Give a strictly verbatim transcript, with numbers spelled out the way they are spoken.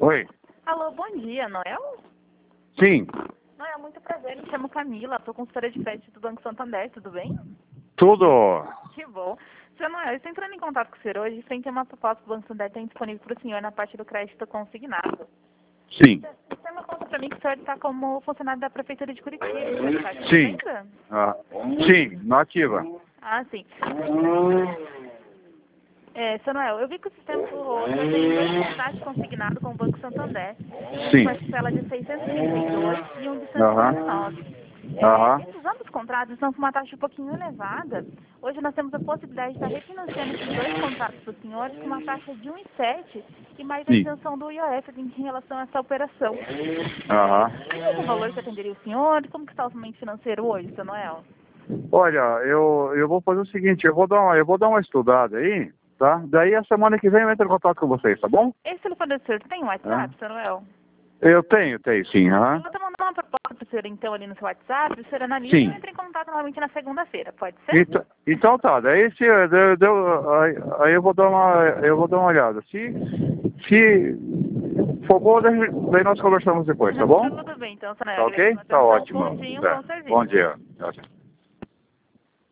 Oi. Alô, bom dia, Noel? Sim. Noel, muito prazer, me chamo Camila, sou consultora de crédito do Banco Santander, tudo bem? Tudo. Que bom. Seu Noel, eu estou entrando em contato com o senhor hoje, frente a uma proposta que o Banco Santander tem disponível para o senhor na parte do crédito consignado. Sim. Você tem uma conta para mim que o senhor está como funcionário da Prefeitura de Curitiba, o senhor está Sim. ainda? Ah, sim, nativa. Ah, sim. É, seu Noel, eu vi que o sistema, o senhor tem dois contratos consignados com o Banco Santander, um de Sim. parcela de seiscentos e trinta e dois e um de cento e Aham. trinta e nove. É, Aham. esses ambos contratos estão com uma taxa um pouquinho elevada. Hoje nós temos a possibilidade de estar refinanciando esses dois contratos para os senhores com uma taxa de um vírgula sete e mais a Sim. isenção do I O F em relação a essa operação. Aham. É, tem algum valor que atenderia o senhor? Como que está o orçamento financeiro hoje, seu Noel? Olha, eu, eu vou fazer o seguinte, eu vou dar uma, eu vou dar uma estudada aí, tá? Daí a semana que vem eu entro em contato com vocês, tá bom? Esse telefone do senhor tem um WhatsApp, É. seu Noel? Eu tenho, tenho sim, Eu aham. vou estar mandando uma proposta para o senhor, então, ali no seu WhatsApp, o senhor analisa e eu Sim. entro em contato novamente na segunda-feira, pode ser? Então, então tá, daí se deu, deu, aí, aí eu vou dar uma eu vou dar uma olhada. Se se for bom, daí daí nós conversamos depois, tá bom? Tudo bem, então, senhor. Tá ok? Agradeço a Tá atenção. ótimo. Bom dia, um Tá. bom serviço. Bom dia. Tchau, tchau.